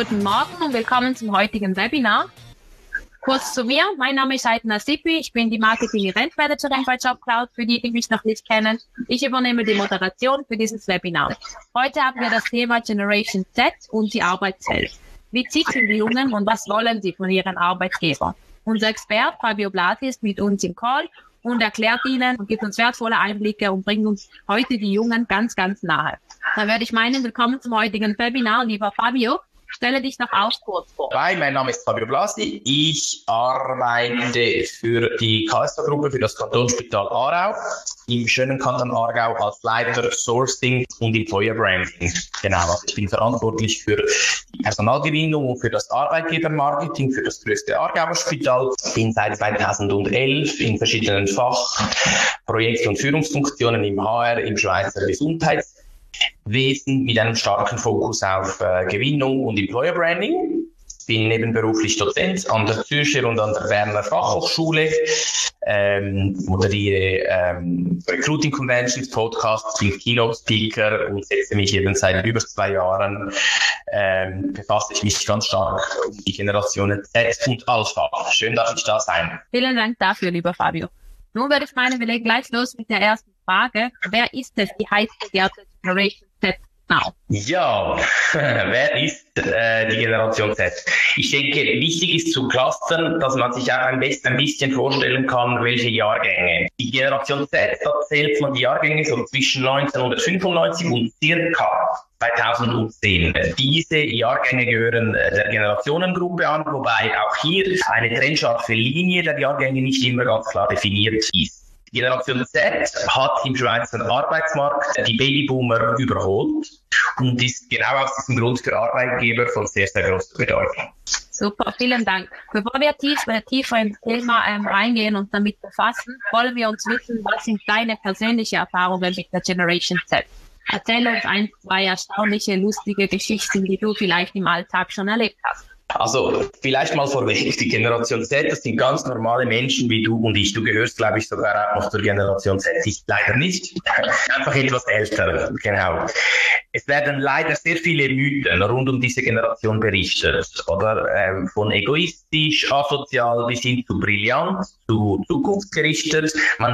Guten Morgen und willkommen zum heutigen Webinar. Kurz zu mir, mein Name ist Aitna Sipi, ich bin die Marketing-Event-Managerin bei JobCloud, für die mich noch nicht kennen. Ich übernehme die Moderation für dieses Webinar. Heute haben wir das Thema Generation Z und die Arbeitswelt. Wie ticken die Jungen und was wollen sie von ihren Arbeitgebern? Unser Experte Fabio Blasi ist mit uns im Call und erklärt Ihnen und gibt uns wertvolle Einblicke und bringt uns heute die Jungen ganz, ganz nahe. Dann würde ich meinen, willkommen zum heutigen Webinar, lieber Fabio. Stelle dich noch auch kurz vor. Hi, mein Name ist Fabio Blasi. Ich arbeite für die KSA-Gruppe, für das Kantonsspital Aarau, im schönen Kanton Aargau als Leiter Sourcing und Employer Branding. Genau, also ich bin verantwortlich für die Personalgewinnung und für das Arbeitgebermarketing für das größte Aargauer Spital. Bin seit 2011 in verschiedenen Projekt- und Führungsfunktionen im HR, im Schweizer Gesundheitswesen mit einem starken Fokus auf Gewinnung und Employer Branding. Bin nebenberuflich Dozent an der Zürcher und an der Berner Fachhochschule, moderiere Recruiting Conventions, Podcasts, bin Keynote Speaker und setze mich eben seit über 2 Jahren, befasse ich mich ganz stark um die Generationen Z und Alpha. Schön, dass ich da sein. Vielen Dank dafür, lieber Fabio. Nun würde ich meinen, wir legen gleich los mit der ersten Frage. Wer ist es, die heiß begehrte Generation Z now? Ja, wer ist die Generation Z? Ich denke, wichtig ist zu clustern, dass man sich auch ein bisschen vorstellen kann, welche Jahrgänge. Die Generation Z, da zählt man die Jahrgänge so zwischen 1995 und circa 2010. Diese Jahrgänge gehören der Generationengruppe an, wobei auch hier eine trennscharfe Linie der Jahrgänge nicht immer ganz klar definiert ist. Die Generation Z hat im Schweizer Arbeitsmarkt die Babyboomer überholt und ist genau aus diesem Grund für Arbeitgeber von sehr, sehr großer Bedeutung. Super, vielen Dank. Bevor wir tiefer ins Thema reingehen und damit befassen, wollen wir uns wissen, was sind deine persönlichen Erfahrungen mit der Generation Z? Erzähl uns 1, 2 erstaunliche, lustige Geschichten, die du vielleicht im Alltag schon erlebt hast. Also vielleicht mal vorweg, die Generation Z, das sind ganz normale Menschen wie du und ich. Du gehörst, glaube ich, sogar auch noch zur Generation Z. Ich leider nicht, einfach etwas älter, genau. Es werden leider sehr viele Mythen rund um diese Generation berichtet, oder? Von egoistisch, asozial bis hin zu brillant, zu zukunftsgerichtet.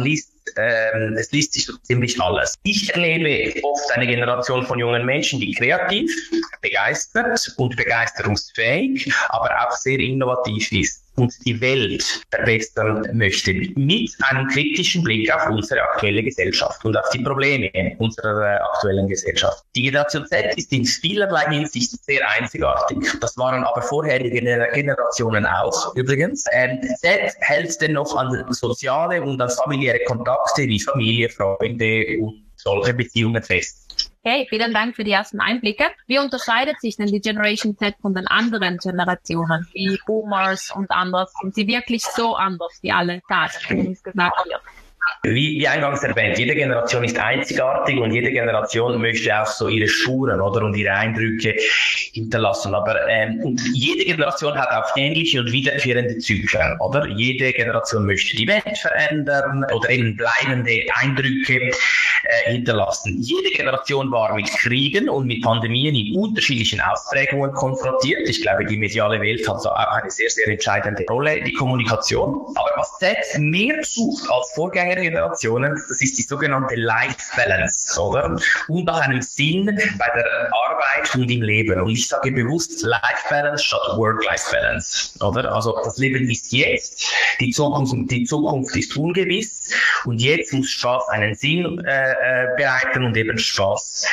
Es liest sich so ziemlich alles. Ich erlebe oft eine Generation von jungen Menschen, die kreativ, begeistert und begeisterungsfähig, aber auch sehr innovativ ist und die Welt verbessern möchte, mit einem kritischen Blick auf unsere aktuelle Gesellschaft und auf die Probleme unserer aktuellen Gesellschaft. Die Generation Z ist in vielerlei Hinsicht sehr einzigartig. Das waren aber vorherige Generationen auch, übrigens. Z hält dennoch an soziale und an familiäre Kontakte wie Familie, Freunde und solche Beziehungen fest. Okay, vielen Dank für die ersten Einblicke. Wie unterscheidet sich denn die Generation Z von den anderen Generationen, wie Boomers und anders? Sind sie wirklich so anders, wie alle uns gesagt wird? Wie eingangs erwähnt, jede Generation ist einzigartig und jede Generation möchte auch so ihre Spuren, oder, und ihre Eindrücke hinterlassen. Aber und jede Generation hat auch ähnliche und wiederkehrende Zyklen, oder? Jede Generation möchte die Welt verändern oder eben bleibende Eindrücke hinterlassen. Jede Generation war mit Kriegen und mit Pandemien in unterschiedlichen Ausprägungen konfrontiert. Ich glaube, die mediale Welt hat da auch eine sehr, sehr entscheidende Rolle, die Kommunikation. Aber was Z mehr sucht als Vorgängergenerationen, das ist die sogenannte Life Balance, oder? Und nach einem Sinn bei der Arbeit und im Leben. Und ich sage bewusst Life Balance statt Work-Life Balance, oder? Also das Leben ist jetzt, die Zukunft ist ungewiss und jetzt muss Spaß einen Sinn bereiten und eben Spaß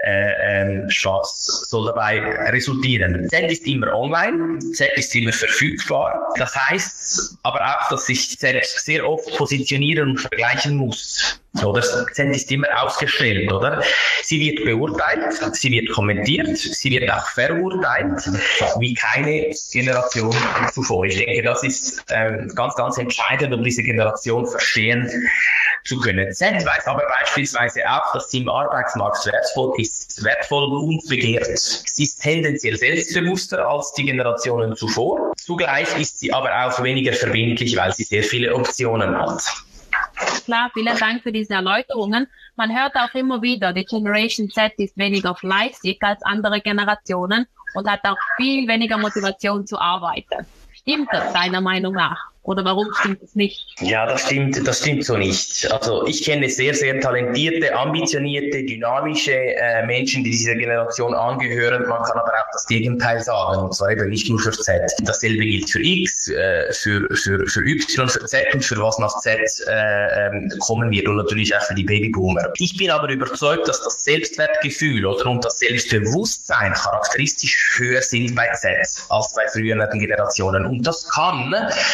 soll dabei resultieren. Z ist immer online, Z ist immer verfügbar. Das heißt aber auch, dass sich Z sehr oft positionieren und vergleichen muss. Oder Z ist immer ausgestellt, oder? Sie wird beurteilt, sie wird kommentiert, sie wird auch verurteilt, wie keine Generation zuvor. Ich denke, das ist ganz, ganz entscheidend, um diese Generation verstehen zu können. Z weiß aber beispielsweise auch, dass sie im Arbeitsmarkt wertvoll und begehrt. Sie ist tendenziell selbstbewusster als die Generationen zuvor. Zugleich ist sie aber auch weniger verbindlich, weil sie sehr viele Optionen hat. Klar, vielen Dank für diese Erläuterungen. Man hört auch immer wieder, die Generation Z ist weniger fleißig als andere Generationen und hat auch viel weniger Motivation zu arbeiten. Stimmt das deiner Meinung nach? Oder warum stimmt es nicht? Ja, das stimmt so nicht. Also ich kenne sehr, sehr talentierte, ambitionierte, dynamische Menschen, die dieser Generation angehören. Man kann aber auch das Gegenteil sagen, und zwar eben nicht nur für Z. Dasselbe gilt für X, für Y, für Z und für was nach Z kommen wird und natürlich auch für die Babyboomer. Ich bin aber überzeugt, dass das Selbstwertgefühl und das Selbstbewusstsein charakteristisch höher sind bei Z als bei früheren Generationen. Und das kann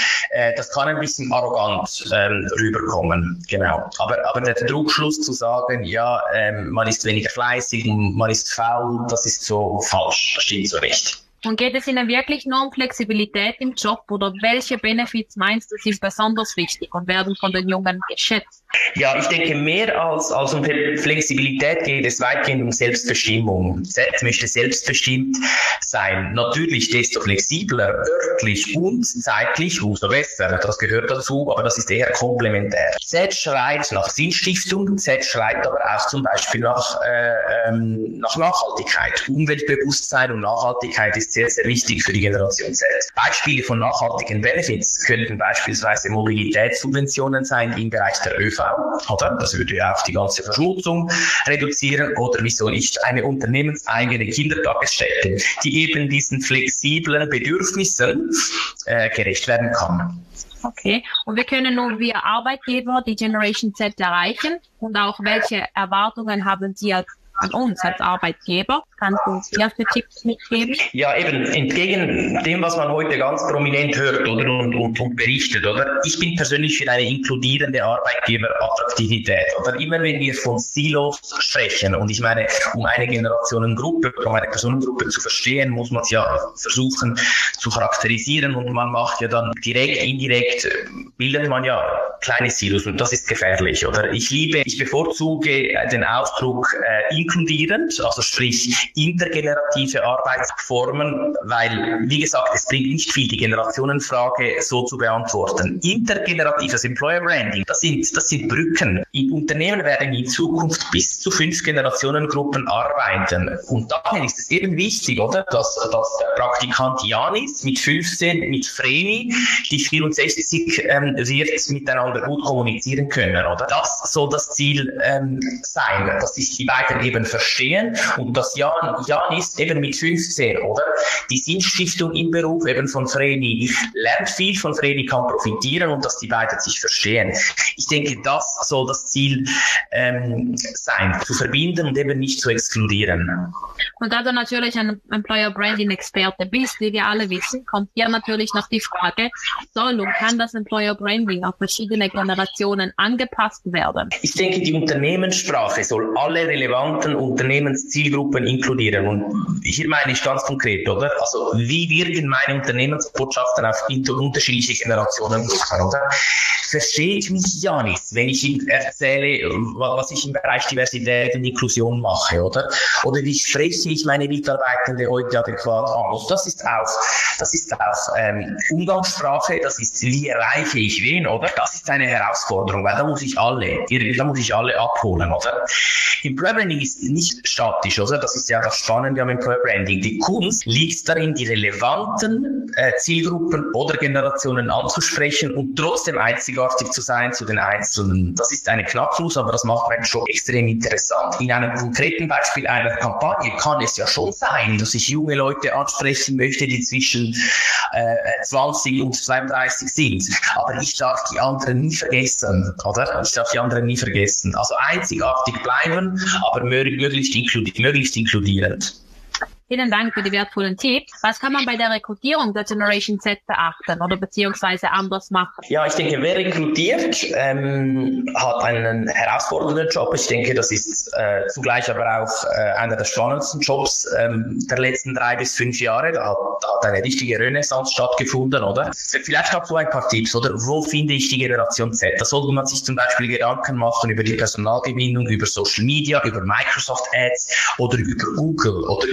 ein bisschen arrogant rüberkommen, genau. Aber der Trugschluss zu sagen, ja, man ist weniger fleißig, man ist faul, das ist so falsch, das stimmt so nicht. Und geht es Ihnen wirklich nur um Flexibilität im Job oder welche Benefits meinst du sind besonders wichtig und werden von den Jungen geschätzt? Ja, ich denke, mehr als um Flexibilität geht es weitgehend um Selbstbestimmung. Z möchte selbstbestimmt sein. Natürlich, desto flexibler, örtlich und zeitlich, umso besser. Das gehört dazu, aber das ist eher komplementär. Z schreit nach Sinnstiftung, Z schreit aber auch zum Beispiel nach Nachhaltigkeit. Umweltbewusstsein und Nachhaltigkeit ist sehr, sehr wichtig für die Generation Z. Beispiele von nachhaltigen Benefits könnten beispielsweise Mobilitätssubventionen sein im Bereich der ÖV. Oder? Das würde ja auch die ganze Verschmutzung reduzieren. Oder wieso nicht eine unternehmenseigene Kindertagesstätte, die eben diesen flexiblen Bedürfnissen gerecht werden kann. Okay, und wir können nun via Arbeitgeber die Generation Z erreichen und auch welche Erwartungen haben Sie an uns als Arbeitgeber? Kannst du uns erste Tipps mitgeben? Ja, eben, entgegen dem, was man heute ganz prominent hört oder und berichtet, oder? Ich bin persönlich für eine inkludierende Arbeitgeberattraktivität, oder? Immer wenn wir von Silos sprechen, und ich meine, um eine Generationengruppe, um eine Personengruppe zu verstehen, muss man es ja versuchen zu charakterisieren, und man macht ja dann direkt, indirekt, bildet man ja kleine Silos, und das ist gefährlich, oder? Ich bevorzuge den Ausdruck inkludierend, also sprich intergenerative Arbeitsformen, weil, wie gesagt, es bringt nicht viel, die Generationenfrage so zu beantworten. Intergeneratives Employer Branding, das sind Brücken. In Unternehmen werden in Zukunft bis zu 5 Generationengruppen arbeiten. Und daher ist es eben wichtig, oder, dass der Praktikant Janis mit 15, mit Vreni, die 64 wird, miteinander gut kommunizieren können, oder? Das soll das Ziel sein, dass sich die beiden eben verstehen und dass Janis eben mit 15, oder? Die Sinnstiftung im Beruf eben von Vreni lernt viel, von Vreni kann profitieren und dass die beiden sich verstehen. Ich denke, das soll das Ziel sein, zu verbinden und eben nicht zu exkludieren. Und da du natürlich ein Employer Branding Experte bist, wie wir alle wissen, kommt hier natürlich noch die Frage, soll und kann das Employer Branding auf verschiedene Generationen angepasst werden? Ich denke, die Unternehmenssprache soll alle relevanten Unternehmenszielgruppen inkludieren. Und hier meine ich ganz konkret, oder? Also, wie wirken meine Unternehmensbotschaften auf unterschiedliche Generationen, oder? Verstehe ich mich ja nicht, wenn ich ihm erzähle, was ich im Bereich Diversität und Inklusion mache, oder? Oder wie spreche ich meine Mitarbeitende heute adäquat an? Und das ist auch Umgangssprache, das ist, wie erreiche ich wen, oder? Das ist eine Herausforderung, weil da muss ich alle abholen, oder? Employer Branding ist nicht statisch, oder? Das ist ja das Spannende am Employer Branding. Die Kunst liegt darin, die relevanten Zielgruppen oder Generationen anzusprechen und trotzdem einzigartig zu sein zu den Einzelnen. Das ist eine Knackschluss, aber das macht meinen Job extrem interessant. In einem konkreten Beispiel einer Kampagne kann es ja schon sein, dass ich junge Leute ansprechen möchte, die zwischen 20 und 32 sind. Aber ich darf die anderen nie vergessen, oder? Also einzigartig bleiben, aber möglichst inkludierend. Vielen Dank für die wertvollen Tipps. Was kann man bei der Rekrutierung der Generation Z beachten oder beziehungsweise anders machen? Ja, ich denke, wer rekrutiert, hat einen herausfordernden Job. Ich denke, das ist zugleich aber auch einer der spannendsten Jobs der letzten 3 bis 5 Jahre. Da hat eine richtige Renaissance stattgefunden, oder? Vielleicht auch so ein paar Tipps, oder? Wo finde ich die Generation Z? Da sollte man sich zum Beispiel Gedanken machen über die Personalgewinnung, über Social Media, über Microsoft Ads oder über Google oder über Gale.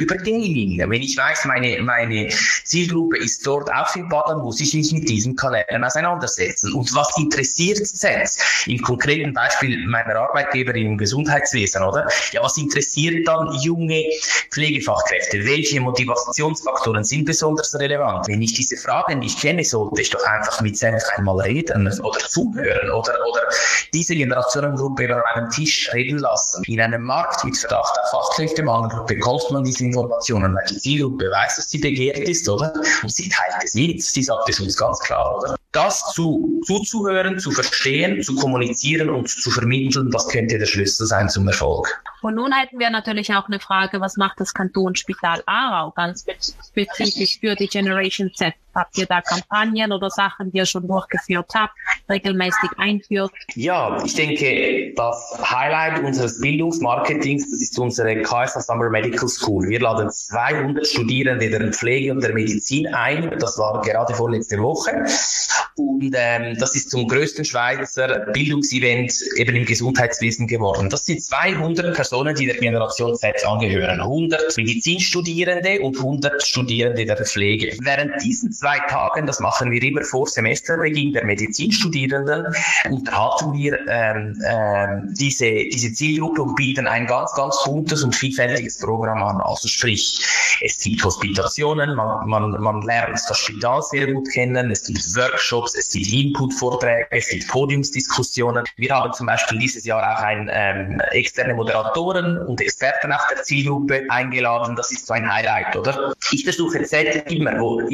Gaming. Wenn ich weiß, meine Zielgruppe ist dort auch im Baden, muss ich mich mit diesen Kanälen auseinandersetzen. Und was interessiert Z? Im konkreten Beispiel meiner Arbeitgeber im Gesundheitswesen, oder? Ja, was interessiert dann junge Pflegefachkräfte? Welche Motivationsfaktoren sind besonders relevant? Wenn ich diese Fragen nicht kenne, sollte ich doch einfach mit Z einmal reden oder zuhören oder diese Generationengruppe über einen Tisch reden lassen. In einem Markt mit Verdacht auf Fachkräftemangel bekommt man diese Informationen, weil die Zielgruppe weiß, dass sie begehrt ist, oder? Und sie teilt es mit. Sie sagt es uns ganz klar, oder? Das zuzuhören, zu verstehen, zu kommunizieren und zu vermitteln, das könnte der Schlüssel sein zum Erfolg. Und nun hätten wir natürlich auch eine Frage, was macht das Kantonsspital Aarau ganz spezifisch für die Generation Z? Habt ihr da Kampagnen oder Sachen, die ihr schon durchgeführt habt, regelmäßig einführt? Ja, ich denke, das Highlight unseres Bildungsmarketings, das ist unsere KSA Summer Medical School. Wir laden 200 Studierende der Pflege und der Medizin ein. Das war gerade vorletzte Woche. Und das ist zum größten Schweizer Bildungsevent eben im Gesundheitswesen geworden. Das sind 200 Personen, die der Generation Z angehören. 100 Medizinstudierende und 100 Studierende der Pflege. Während diesen 2 Tagen, das machen wir immer vor Semesterbeginn der Medizinstudierenden, unterhalten wir diese Zielgruppe und bieten ein ganz, ganz buntes und vielfältiges Programm an. Also sprich, es gibt Hospitationen, man lernt das Spital sehr gut kennen, es gibt Workshops, es gibt Input-Vorträge, es gibt Podiumsdiskussionen. Wir haben zum Beispiel dieses Jahr auch externe Moderatoren und Experten auf der Zielgruppe eingeladen. Das ist so ein Highlight, oder? Ich versuche Z immer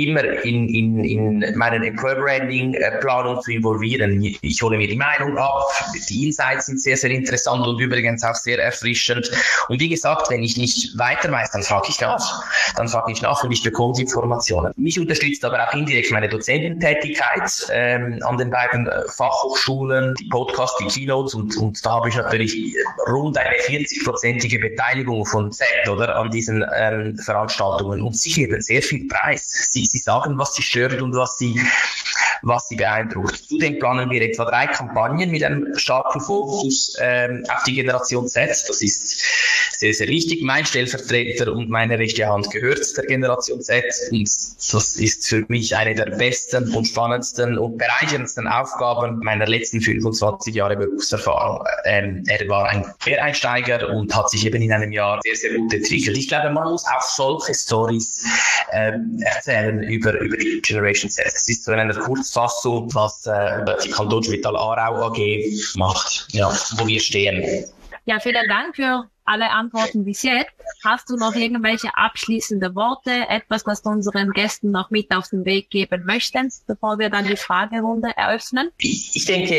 in meinen Employer Branding Planung zu involvieren. Ich hole mir die Meinung ab. Die Insights sind sehr, sehr interessant und übrigens auch sehr erfrischend. Und wie gesagt, wenn ich nicht weiter weiß, dann frage ich nach. Und ich bekomme die Informationen. Mich unterstützt aber auch indirekt meine Dozententätigkeit an den beiden Fachhochschulen, die Podcasts, die Keynotes und da habe ich natürlich rund eine 40-prozentige Beteiligung von Z oder an diesen Veranstaltungen und sie geben sehr viel Preis. Sie sagen, was sie stört und was sie beeindruckt. Zudem planen wir etwa 3 Kampagnen mit einem starken Fokus auf die Generation Z. Das ist sehr, sehr wichtig. Mein Stellvertreter und meine rechte Hand gehört der Generation Z und das ist für mich eine der besten und spannendsten und bereicherndsten Aufgaben meiner letzten 25 Jahre Berufserfahrung. Er war ein Quereinsteiger und hat sich eben in einem Jahr sehr, sehr gut entwickelt. Ich glaube, man muss auch solche Stories erzählen über die Generation Z. Das ist so in einer Kurzfassung, was die Kantonsspital Aarau AG macht, ja, wo wir stehen. Ja, vielen Dank für alle Antworten bis jetzt. Hast du noch irgendwelche abschließende Worte, etwas, was du unseren Gästen noch mit auf den Weg geben möchtest, bevor wir dann die Fragerunde eröffnen? Ich denke,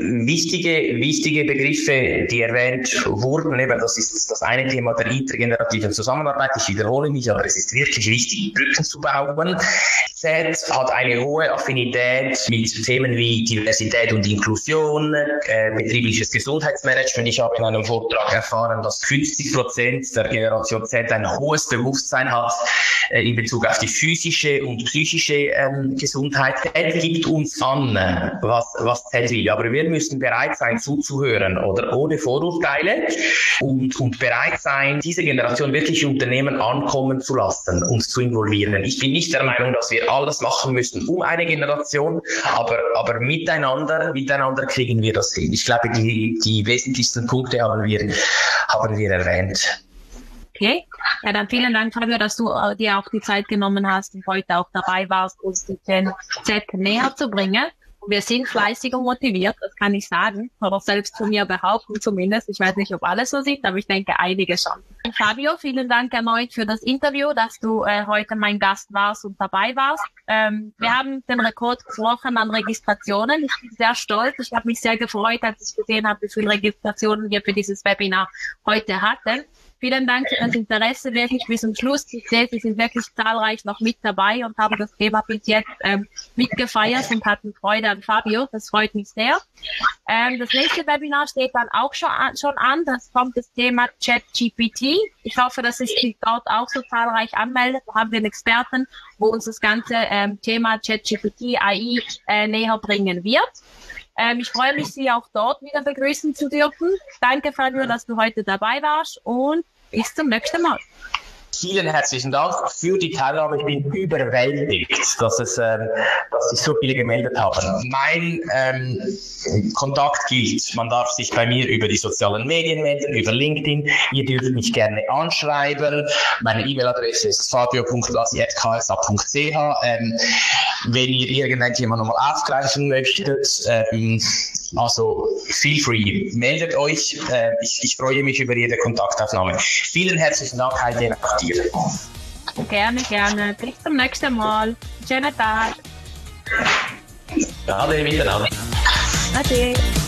wichtige Begriffe, die erwähnt wurden, eben, das ist das eine Thema der intergenerativen Zusammenarbeit. Ich wiederhole mich, aber es ist wirklich wichtig, Brücken zu bauen. Z hat eine hohe Affinität mit Themen wie Diversität und Inklusion, betriebliches Gesundheitsmanagement. Ich habe in einem Vortrag erfahren, dass 50% der Generation Z ein hohes Bewusstsein hat in Bezug auf die physische und psychische Gesundheit. Z gibt uns an, was Z will. Aber wir müssen bereit sein, zuzuhören, oder ohne Vorurteile und bereit sein, diese Generation wirklich in Unternehmen ankommen zu lassen und zu involvieren. Ich bin nicht der Meinung, dass wir alles machen müssen um eine Generation, aber miteinander kriegen wir das hin. Ich glaube, die wesentlichsten Punkte haben wir erwähnt. Okay, ja dann vielen Dank, Fabio, dass du dir auch die Zeit genommen hast und heute auch dabei warst, uns die Gen Z näher zu bringen. Wir sind fleißig und motiviert, das kann ich sagen, oder selbst von mir behaupten zumindest. Ich weiß nicht, ob alle so sind, aber ich denke, einige schon. Und Fabio, vielen Dank erneut für das Interview, dass du heute mein Gast warst und dabei warst. Wir haben den Rekord gebrochen an Registrationen. Ich bin sehr stolz. Ich habe mich sehr gefreut, als ich gesehen habe, wie viele Registrationen wir für dieses Webinar heute hatten. Vielen Dank für das Interesse, wirklich bis zum Schluss. Ich sehe, Sie sind wirklich zahlreich noch mit dabei und haben das Thema bis jetzt mitgefeiert und hatten Freude an Fabio. Das freut mich sehr. Das nächste Webinar steht dann auch schon an. Das kommt das Thema ChatGPT. Ich hoffe, dass sich dort auch so zahlreich anmeldet. Da haben wir einen Experten, wo uns das ganze Thema ChatGPT, AI näher bringen wird. Ich freue mich, Sie auch dort wieder begrüßen zu dürfen. Danke, Fabio, dass du heute dabei warst und bis zum nächsten Mal. Vielen herzlichen Dank für die Teilnahme. Ich bin überwältigt, dass sich so viele gemeldet haben. Mein Kontakt gilt. Man darf sich bei mir über die sozialen Medien melden, über LinkedIn. Ihr dürft mich gerne anschreiben. Meine E-Mail-Adresse ist fabio.blasi@ksa.ch. Wenn ihr irgendein Thema nochmal aufgreifen möchtet, also feel free, meldet euch. Ich freue mich über jede Kontaktaufnahme. Vielen herzlichen Dank, Heidi, auch dir. Gerne, gerne. Bis zum nächsten Mal. Schönen Tag. Ade miteinander. Ade.